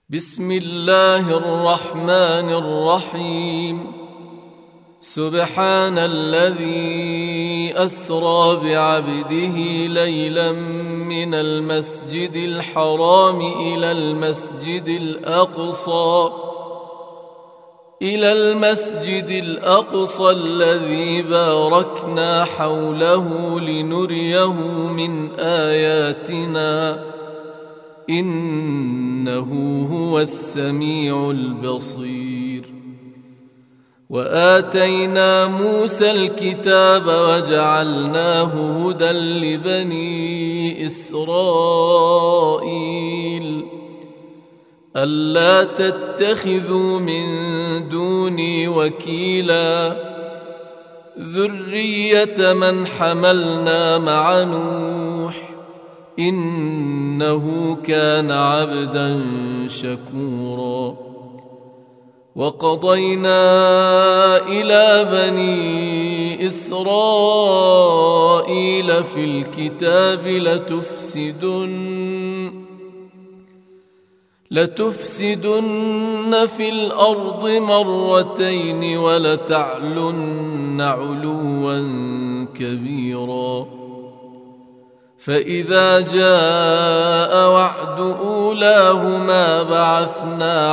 بسم الله الرحمن الرحيم. سبحان الذي أسرى بعبده ليلا من المسجد الحرام إلى المسجد الأقصى الذي باركنا حوله لنريه من آياتنا إنه هو السميع البصير. وآتينا موسى الكتاب وجعلناه هدى لبني إسرائيل ألا تتخذوا من دوني وكيلا ذرية من حملنا مع نوح إنه كان عبدا شكورا. وقضينا إلى بني إسرائيل في الكتاب لتفسدن في الأرض مرتين ولتعلن علوا كبيرا. فإذا جاء وعد أولاهما بعثنا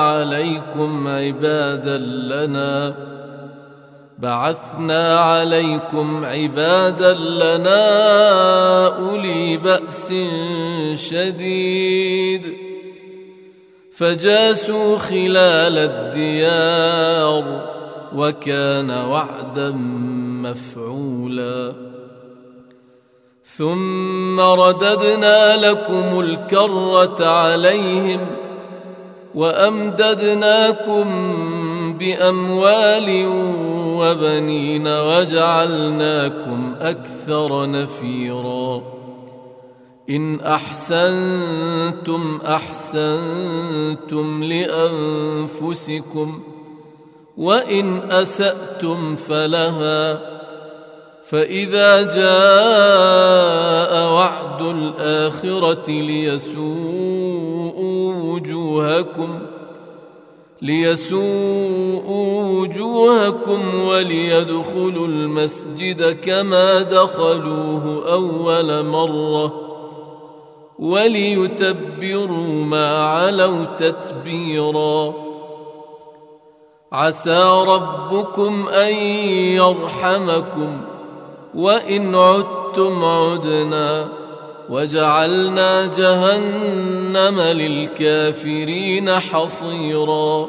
عليكم عبادا لنا أولي بأس شديد فجاسوا خلال الديار وكان وعدا مفعولا. ثم رددنا لكم الكرة عليهم وأمددناكم بأموال وبنين وجعلناكم أكثر نفيرا. إن أحسنتم أحسنتم لأنفسكم وإن أسأتم فلها. فإذا جاء وعد الآخرة ليسوءوا وجوهكم وليدخلوا المسجد كما دخلوه أول مرة وليتبروا ما علوا تتبيرا. عسى ربكم أن يرحمكم وإن عدتم عدنا وجعلنا جهنم للكافرين حصيرا.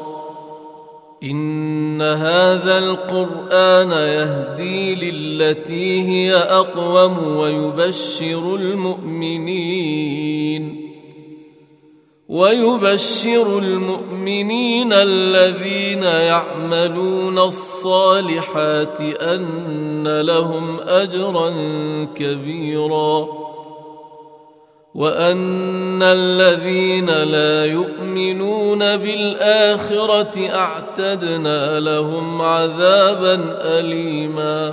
إن هذا القرآن يهدي للتي هي أقوم ويبشر المؤمنين الذين يعملون الصالحات أن لهم أجرا كبيرا وأن الذين لا يؤمنون بالآخرة أعتدنا لهم عذابا أليما.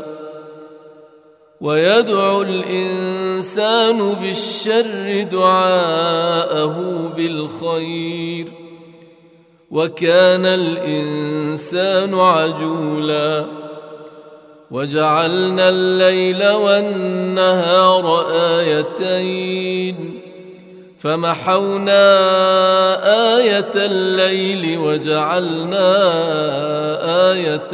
ويدعو الإنسان بالشر دعاءه بالخير وكان الإنسان عجولا. وجعلنا الليل والنهار آيتين فمحونا آية الليل وجعلنا آية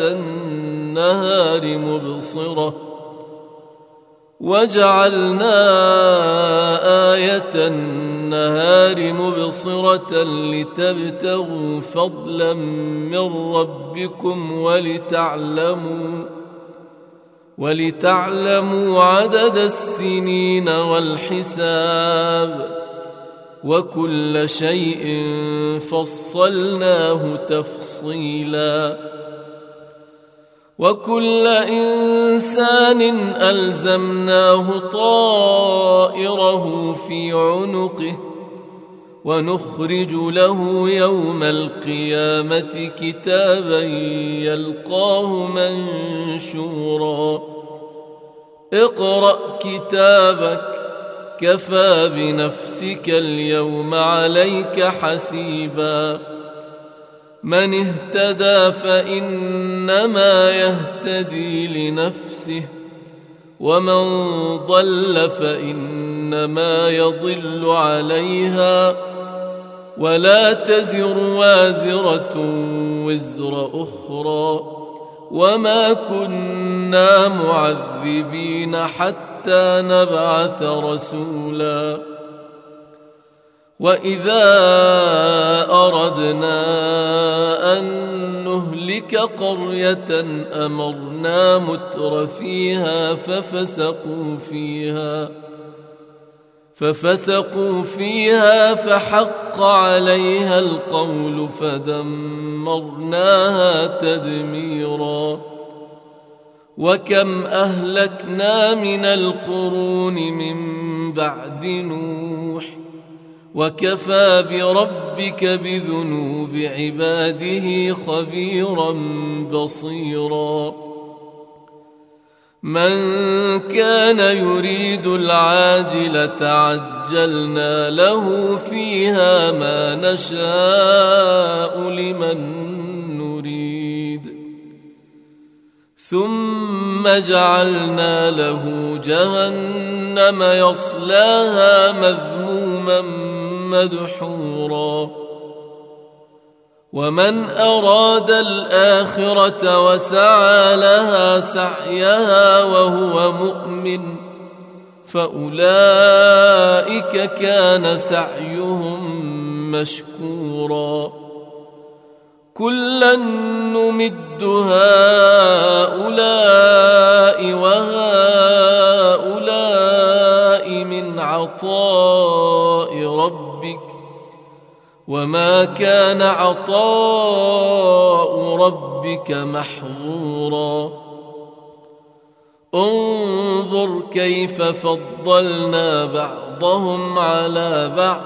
النهار مبصرة لتبتغوا فضلا من ربكم ولتعلموا عدد السنين والحساب وكل شيء فصلناه تفصيلا. وكل إنسان ألزمناه طائره في عنقه ونخرج له يوم القيامة كتابا يلقاه منشورا. اقرأ كتابك كفى بنفسك اليوم عليك حسيبا من اهتدى فإنما يهتدي لنفسه ومن ضل فإنما يضل عليها ولا تزر وازرة وزر أخرى وما كنا معذبين حتى نبعث رسولا وإذا أردنا أن نهلك قرية أمرنا متر فيها ففسقوا فيها فحق عليها القول فدمرناها تدميرا وكم أهلكنا من القرون من بعد نوح وكفى بربك بذنوب عباده خبيرا بصيرا من كان يريد العاجلة عجلنا له فيها ما نشاء لمن نريد ثم جعلنا له جهنم يصلاها مذموما مدحورا ومن أراد الآخرة وسعى لها سعيها وهو مؤمن فأولئك كان سعيهم مشكورا كلا نمد هؤلاء وهؤلاء من عطاء ربك وما كان عطاء ربك محظورا انظر كيف فضلنا بعضهم على بعض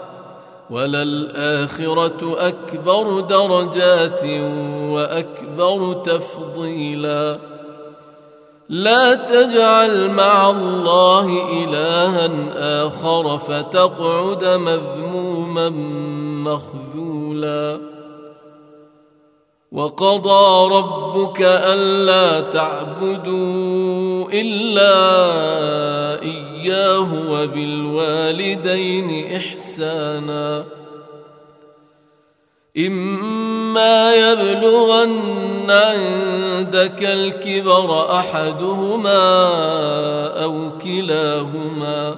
وللآخرة أكبر درجات وأكبر تفضيلا لا تجعل مع الله إلها آخر فتقعد مذموما مخذولا وقضى ربك ألا تعبدوا إلا إياه وبالوالدين إحسانا إما يبلغن عندك الكبر أحدهما أو كلاهما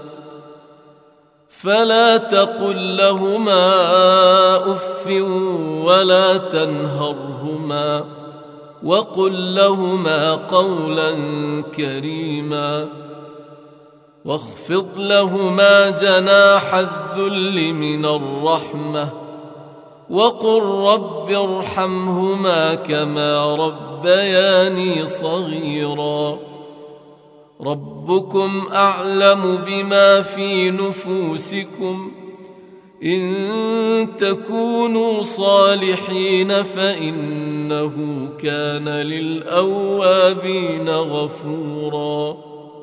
فلا تقل لهما أف ولا تنهرهما وقل لهما قولا كريما واخفض لهما جناح الذل من الرحمة وقل رب ارحمهما كما ربياني صغيرا ربكم أعلم بما في نفوسكم إن تكونوا صالحين فإنه كان للأوابين غفورا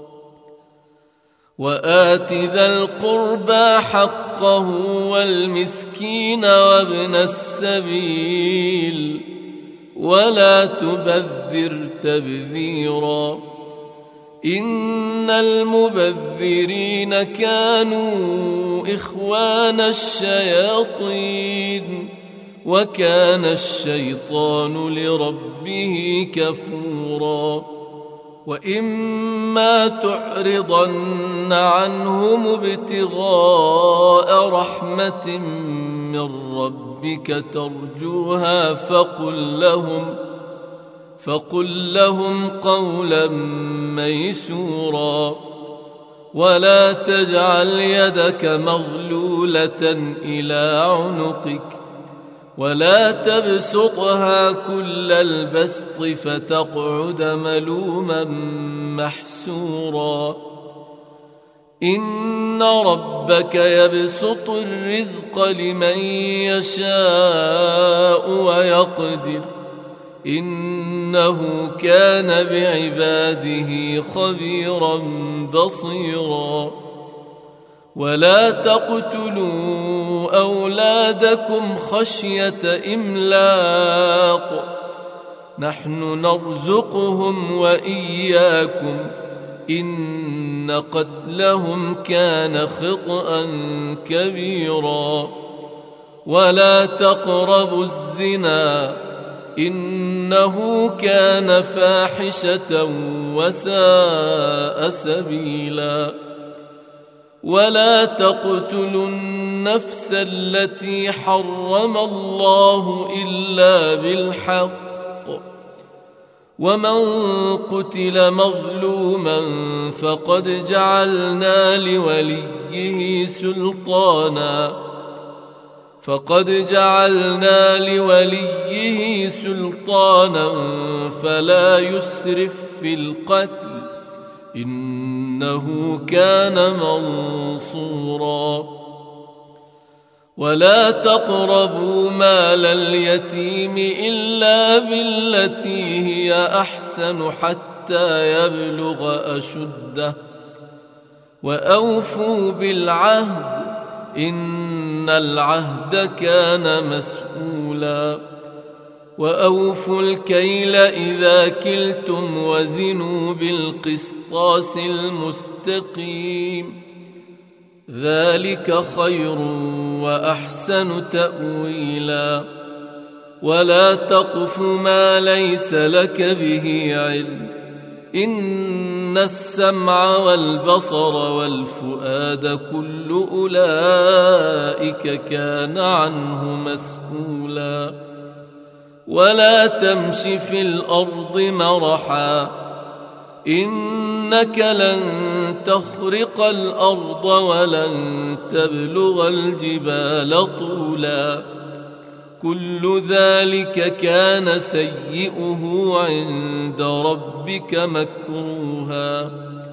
وآت ذا القربى حقه والمسكين وابن السبيل ولا تبذر تبذيرا إن المبذرين كانوا إخوان الشياطين وكان الشيطان لربه كفورا وإما تعرضن عنهم ابتغاء رحمة من ربك ترجوها فقل لهم قولا ميسورا ولا تجعل يدك مغلولة إلى عنقك ولا تبسطها كل البسط فتقعد ملوما محسورا إن ربك يبسط الرزق لمن يشاء ويقدر إنه كان بعباده خبيرا بصيرا ولا تقتلوا أولادكم خشية إملاق نحن نرزقهم وإياكم إن قتلهم كان خطأ كبيرا ولا تقربوا الزنا إنه كان فاحشة وساء سبيلا ولا تقتلوا النفس التي حرم الله إلا بالحق ومن قتل مظلوما فقد جعلنا لوليه سلطانا فلا يسرف في القتل إنه كان منصورا ولا تقربوا مال اليتيم إلا بالتي هي أحسن حتى يبلغ أشده وأوفوا بالعهد إن العهد كان مسؤولا وأوفوا الكيل إذا كلتم وزنوا بالقسطاس المستقيم ذلك خير وأحسن تأويلا ولا تقف ما ليس لك به علم إن السمع والبصر والفؤاد كل أولئك كان عنه مسؤولا ولا تمش في الأرض مرحا إنك لن تخرق الأرض ولن تبلغ الجبال طولا كل ذلك كان سيئه عند ربك مكروها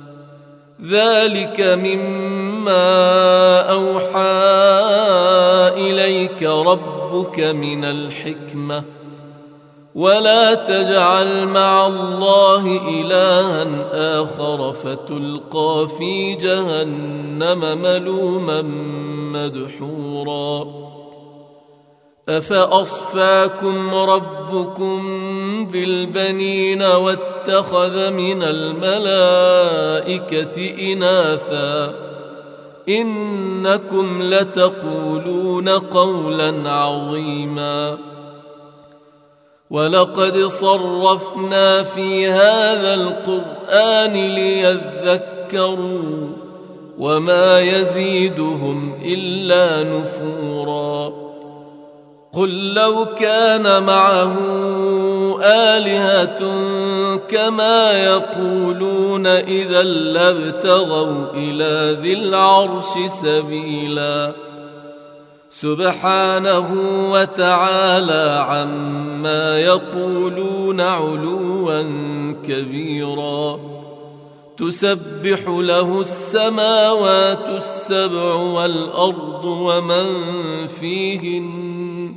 ذلك مما أوحى إليك ربك من الحكمة ولا تجعل مع الله إلها آخر فتلقى في جهنم ملوما مدحورا أفأصفاكم ربكم بالبنين واتخذ من الملائكة إناثا إنكم لتقولون قولا عظيما ولقد صرفنا في هذا القرآن ليذكروا وما يزيدهم إلا نفورا قل لو كان معه آلهة كما يقولون إذا لابتغوا إلى ذي العرش سبيلا سبحانه وتعالى عما يقولون علوا كبيرا تسبح له السماوات السبع والأرض ومن فيهن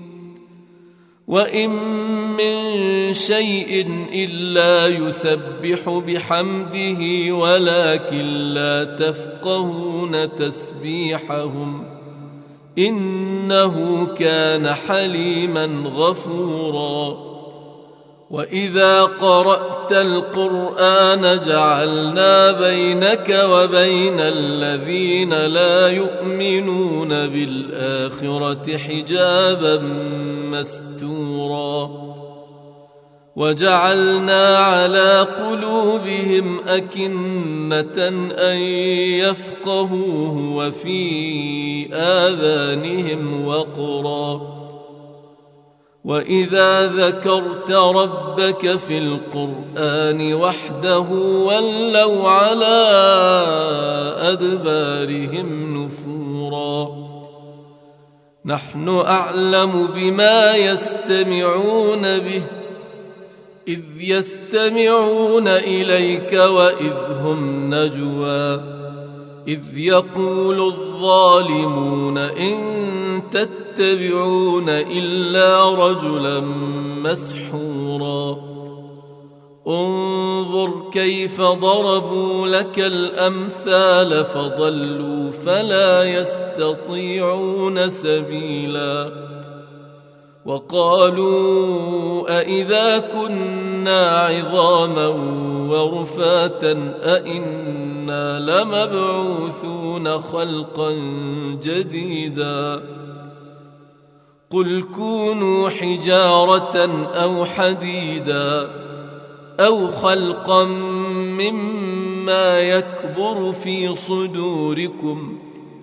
وإن من شيء إلا يسبح بحمده ولكن لا تفقهون تسبيحهم إنه كان حليما غفورا وإذا قرأت القرآن جعلنا بينك وبين الذين لا يؤمنون بالآخرة حجابا مستورا وجعلنا على قلوبهم أكنة أن يفقهوه وفي آذانهم وقرا وإذا ذكرت ربك في القرآن وحده ولوا على أدبارهم نفورا نحن أعلم بما يستمعون به إذ يستمعون إليك وإذ هم نجوى إذ يقول الظالمون إن تتبعون إلا رجلا مسحورا انظر كيف ضربوا لك الأمثال فضلوا فلا يستطيعون سبيلا وقالوا أإذا كنا عظاما ورفاتا أإنا لمبعوثون خلقا جديدا قل كونوا حجارة أو حديدا أو خلقا مما يكبر في صدوركم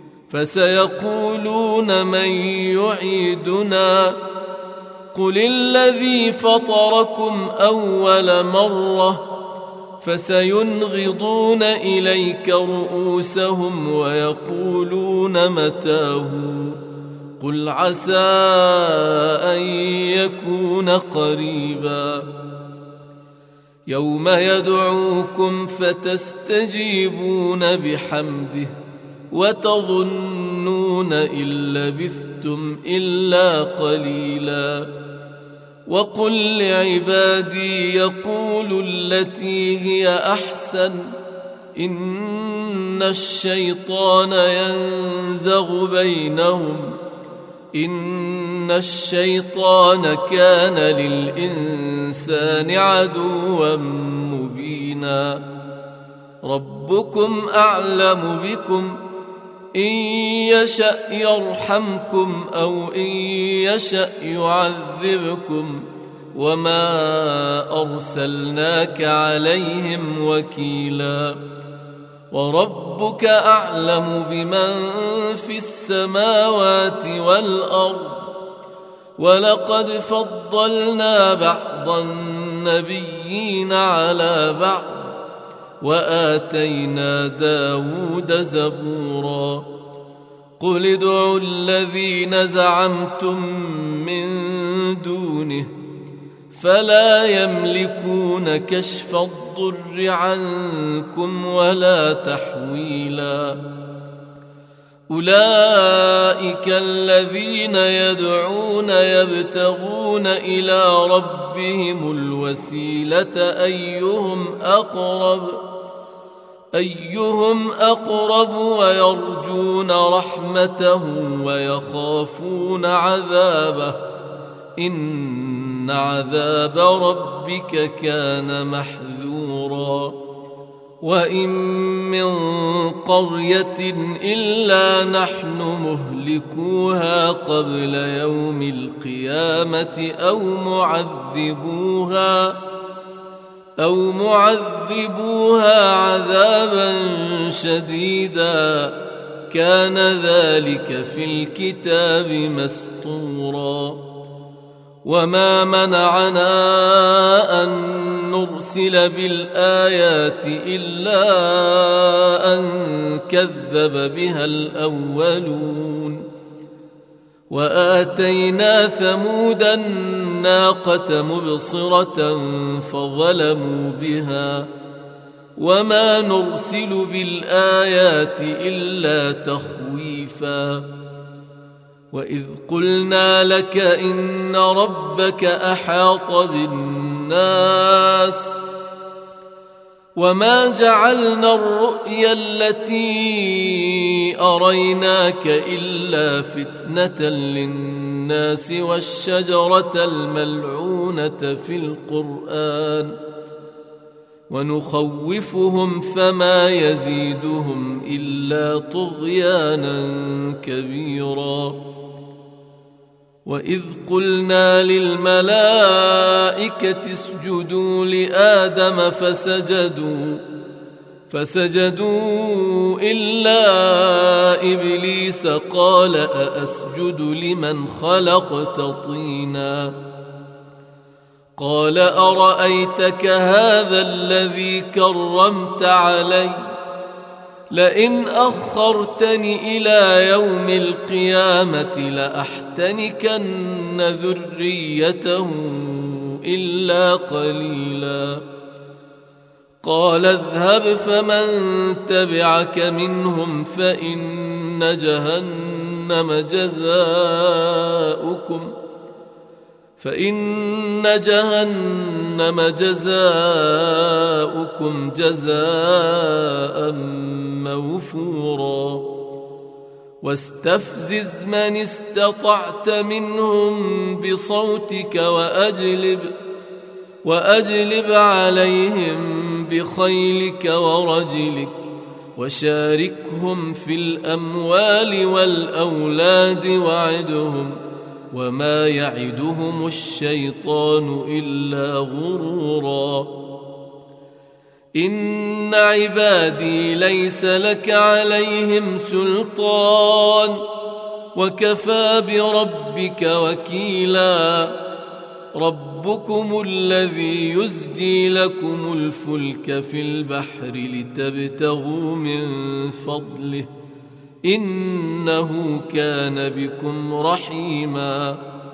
فسيقولون من يعيدنا قل الذي فطركم أول مرة فسينغضون إليك رؤوسهم ويقولون متاه قل عسى أن يكون قريبا يوم يدعوكم فتستجيبون بحمده وتظنون إن لبثتم إلا قليلا وقل لعبادي يقولوا التي هي أحسن إن الشيطان ينزغ بينهم إن الشيطان كان للإنسان عدوا مبينا ربكم أعلم بكم إن يشأ يرحمكم أو إن يشأ يعذبكم وما أرسلناك عليهم وكيلا وربك أعلم بمن في السماوات والأرض ولقد فضلنا بعض النبيين على بعض وآتينا داود زبورا قل ادعوا الذين زعمتم من دونه فلا يملكون كشف الضر عنكم ولا تحويلا أولئك الذين يدعون يبتغون إلى ربهم الوسيلة أيهم أقرب ويرجون رحمته ويخافون عذابه إن عذاب ربك كان محذورا وإن من قرية إلا نحن مهلكوها قبل يوم القيامة أو معذبوها عذابا شديدا كان ذلك في الكتاب مسطورا وما منعنا أن نرسل بالآيات إلا أن كذب بها الأولون وآتينا ثمود الناقة مبصرة فظلموا بها وما نرسل بالآيات إلا تخويفا وإذ قلنا لك إن ربك أحاط بالناس وما جعلنا الرؤيا التي أريناك إلا فتنة للناس والشجرة الملعونة في القرآن ونخوفهم فما يزيدهم إلا طغيانا كبيرا وإذ قلنا للملائكة اسجدوا لآدم فسجدوا إلا إبليس قال أأسجد لمن خلقت طينا قال أرأيتك هذا الذي كرمت علي لئن أخرتني إلى يوم القيامة لأحتنكن ذريته إلا قليلا قال اذهب فمن تبعك منهم فإن جهنم جزاؤكم فإن جهنم جزاؤكم جزاء موفورا واستفزز من استطعت منهم بصوتك وأجلب عليهم بخيلك ورجلك وشاركهم في الأموال والأولاد وعدهم وما يعدهم الشيطان إلا غرورا إن عبادي ليس لك عليهم سلطان وكفى بربك وكيلا ربكم الذي يزجي لكم الفلك في البحر لتبتغوا من فضله إنه كان بكم رحيما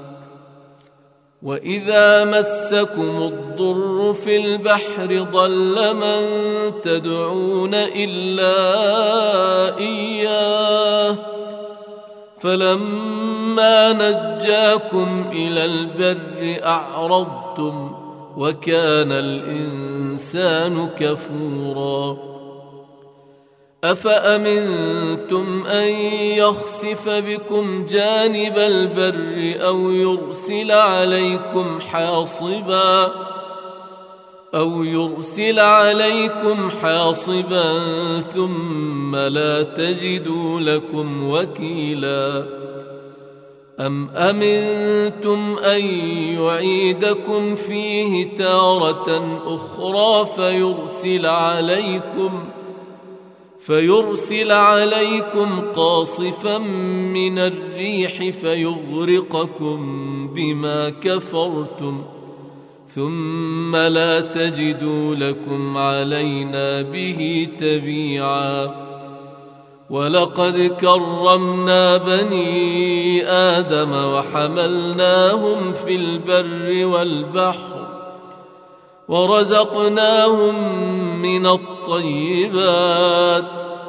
وإذا مسكم الضر في البحر ضل من تدعون إلا إياه فلما نجاكم إلى البر أعرضتم وكان الإنسان كفورا أفأمنتم أن يخسف بكم جانب البر أو يرسل عليكم حاصبا ثم لا تجدوا لكم وكيلا أم أمنتم أن يعيدكم فيه تارة أخرى فيرسل عليكم قاصفا من الريح فيغرقكم بما كفرتم ثم لا تجدوا لكم علينا به تبيعا ولقد كرمنا بني آدم وحملناهم في البر والبحر ورزقناهم من الطيبات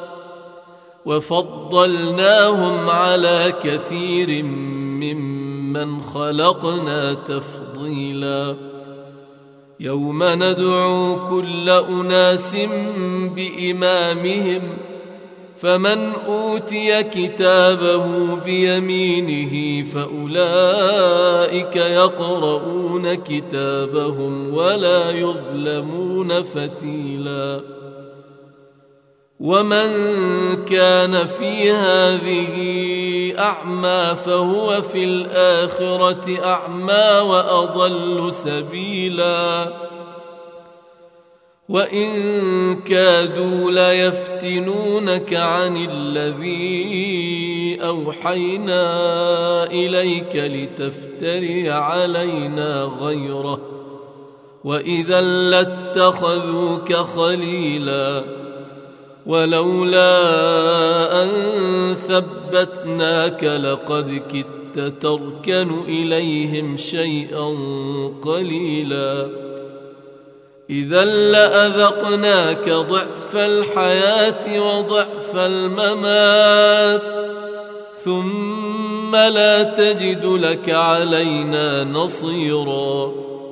وفضلناهم على كثير ممن خلقنا تفضيلا يوم ندعو كل أناس بإمامهم فمن أوتي كتابه بيمينه فأولئك يقرؤون كتابهم ولا يظلمون فتيلا ومن كان في هذه أعمى فهو في الآخرة أعمى وأضل سبيلا وإن كادوا ليفتنونك عن الذي أوحينا إليك لتفتري علينا غيره وإذا لاتخذوك خليلا ولولا أن ثبتناك لقد كدت تركن إليهم شيئا قليلا إذا لأذقناك ضعف الحياة وضعف الممات ثم لا تجد لك علينا نصيرا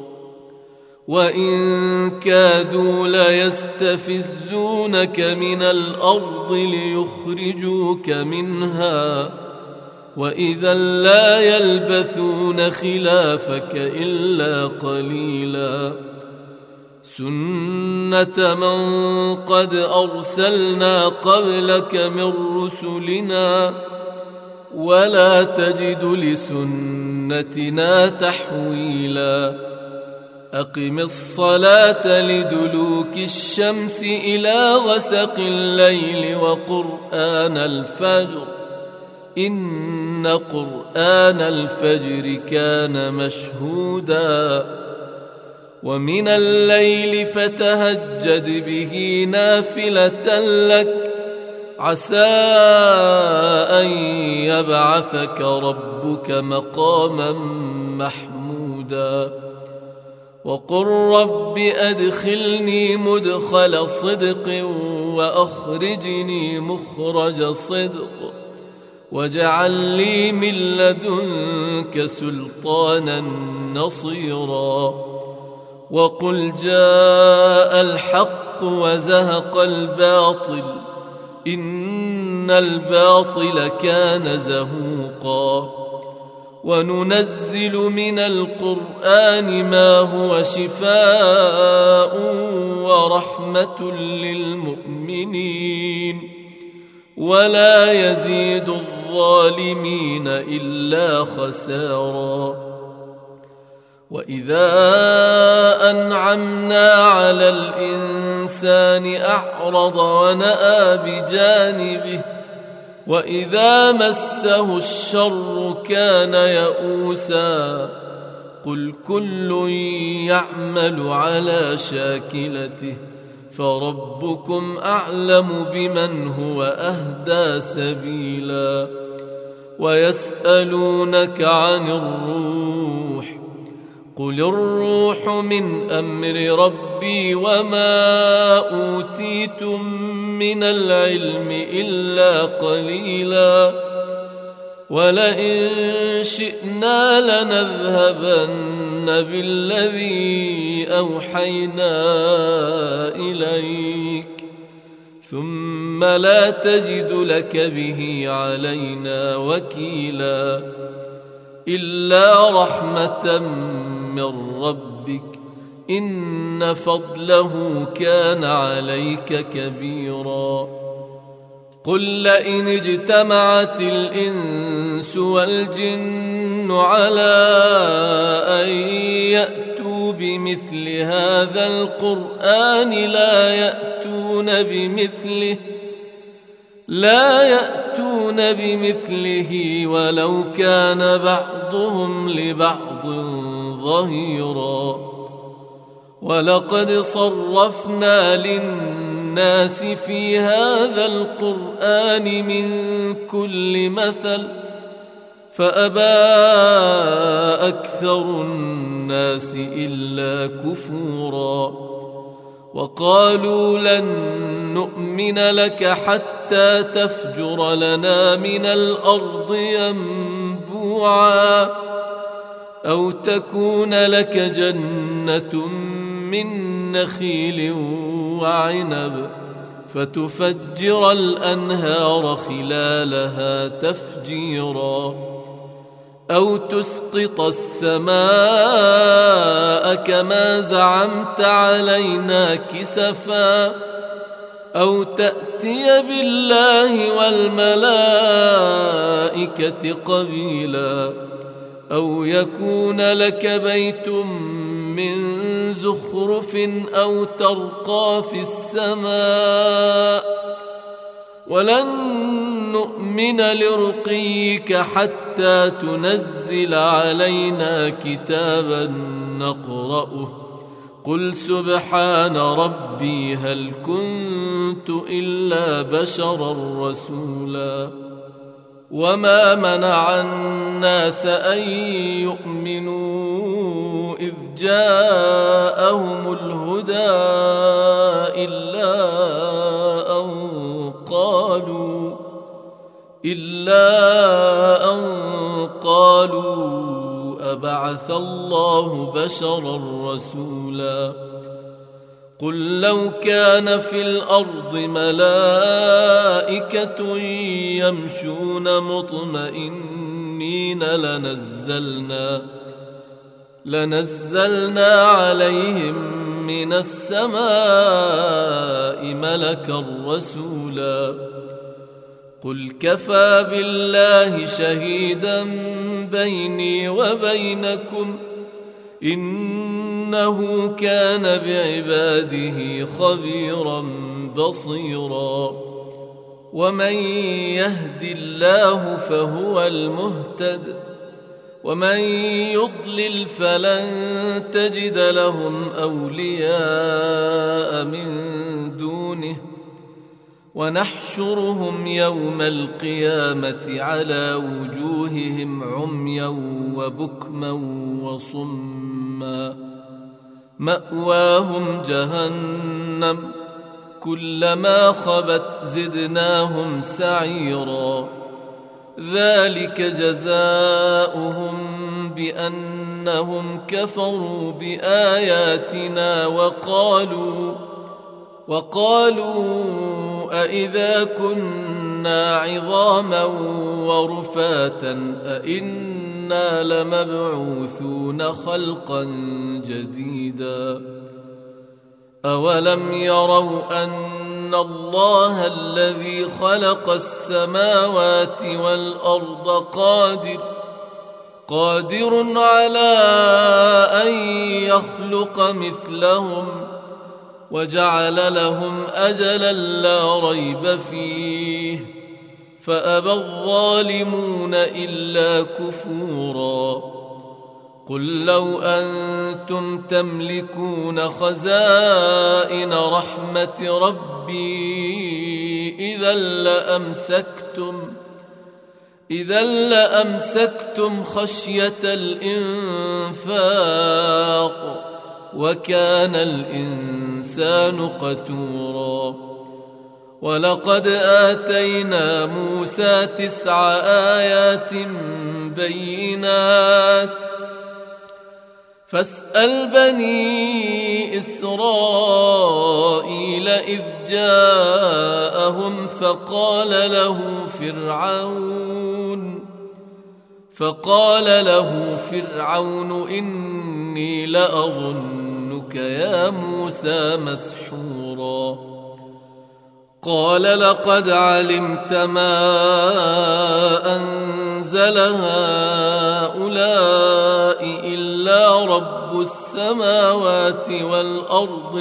وإن كادوا ليستفزونك من الأرض ليخرجوك منها وإذا لا يلبثون خلافك إلا قليلا سنة من قد أرسلنا قبلك من رسلنا ولا تجد لسنتنا تحويلا أقم الصلاة لدلوك الشمس إلى غسق الليل وقرآن الفجر إن قرآن الفجر كان مشهودا ومن الليل فتهجد به نافلة لك عسى أن يبعثك ربك مقاما محمودا وقل رب أدخلني مدخل صدق وأخرجني مخرج صدق واجعل لي من لدنك سلطانا نصيرا وقل جاء الحق وزهق الباطل إن الباطل كان زهوقا وننزل من القرآن ما هو شفاء ورحمة للمؤمنين ولا يزيد الظالمين إلا خسارا وإذا أنعمنا على الإنسان أعرض ونأى بجانبه وإذا مسه الشر كان يئوسا قل كل يعمل على شاكلته فربكم أعلم بمن هو أهدى سبيلا ويسألونك عن الروح قل الروح من أمر ربي وما أوتيتم من العلم إلا قليلا ولئن شئنا لنذهبن بالذي أوحينا إليك ثم لا تجد لك به علينا وكيلا إلا رحمة من ربك إن فضله كان عليك كبيرا قل لئن اجتمعت الإنس والجن على أن يأتوا بمثل هذا القرآن لا يأتون بمثله ولو كان بعضهم لبعض ظهيرا ولقد صرفنا للناس في هذا القرآن من كل مثل فأبى أكثر الناس إلا كفورا وقالوا لن نؤمن لك حتى تفجر لنا من الأرض ينبوعا أو تكون لك جنة من نخيل وعنب فتفجر الأنهار خلالها تفجيرا أو تسقط السماء كما زعمت علينا كسفا أو تأتي بالله والملائكة قبيلا أو يكون لك بيت من زخرف أو ترقى في السماء ولن نؤمن لرقيك حتى تنزل علينا كتابا نقرأه قل سبحان ربي هل كنت إلا بشرا رسولا وما منع الناس أن يؤمنوا إذ جاءهم الهدى إلا أن قالوا أبعث الله بشرا رسولا قل لو كان في الأرض ملائكة يمشون مطمئنين لنزلنا عليهم من السماء ملكا رسولا قل كفى بالله شهيدا بيني وبينكم إنه كان بعباده خبيرا بصيرا ومن يهد الله فهو المهتد ومن يضلل فلن تجد لهم أولياء من دونه ونحشرهم يوم القيامة على وجوههم عميا وبكما وصما مأواهم جهنم كلما خبت زدناهم سعيرا ذلك جزاؤهم بأنهم كفروا بآياتنا وقالوا أإذا كنا عظاما ورفاتا أإنا لمبعوثون خلقا جديدا أولم يروا أن الله الذي خلق السماوات والأرض قادر على أن يخلق مثلهم وجعل لهم أجلا لا ريب فيه فأبى الظالمون إلا كفورا قل لو أنتم تملكون خزائن رحمة ربي إذا لأمسكتم خشية الإنفاق وكان الإنسان قتورا ولقد آتينا موسى 9 آيات بينات فاسأل بني إسرائيل إذ جاءهم فقال له فرعون إني لأظنك يا موسى مسحورا قال لقد علمت ما أنزل هؤلاء إلا رب السماوات والأرض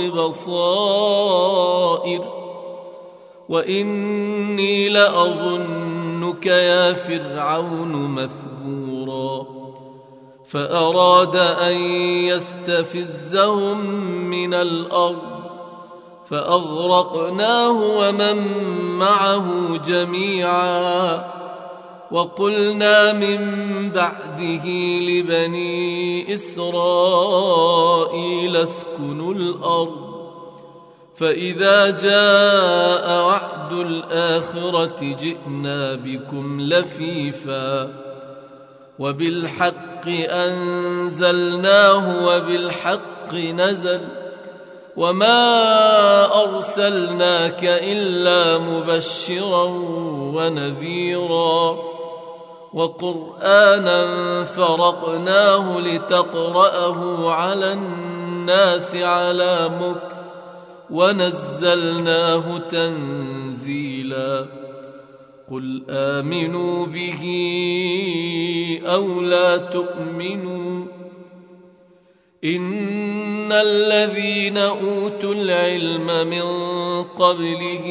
بصائر وإني لأظنك يا فرعون مثبورا فأراد أن يستفزهم من الأرض فأغرقناه ومن معه جميعا وقلنا من بعده لبني إسرائيل اسكنوا الأرض فإذا جاء وعد الآخرة جئنا بكم لفيفا وبالحق أنزلناه وبالحق نزل وما أرسلناك إلا مبشرا ونذيرا وقرآنا فرقناه لتقرأه على الناس على مكث ونزلناه تنزيلا قل آمنوا به أو لا تؤمنوا إن الذين أوتوا العلم من قبله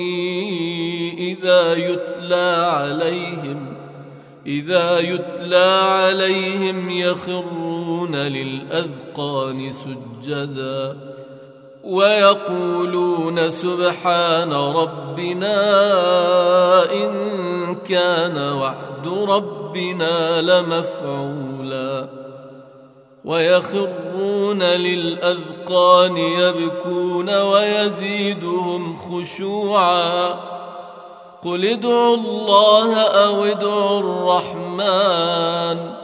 إذا يتلى عليهم يخرون للأذقان سجدا ويقولون سبحان ربنا إن كان وعد ربنا لمفعولا ويخرون للأذقان يبكون ويزيدهم خشوعا قل ادعوا الله أو ادعوا الرحمن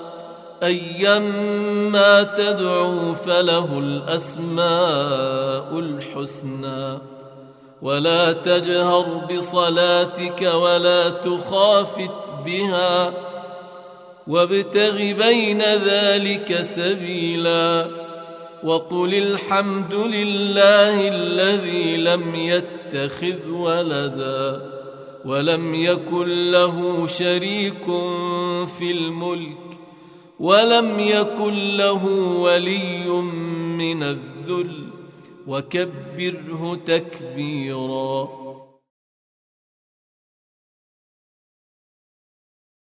أيما تدعوا فله الأسماء الحسنى ولا تجهر بصلاتك ولا تخافت بها وابتغ بين ذلك سبيلا وقل الحمد لله الذي لم يتخذ ولدا ولم يكن له شريك في الملك ولم يكن له ولي من الذل وكبره تكبيرا.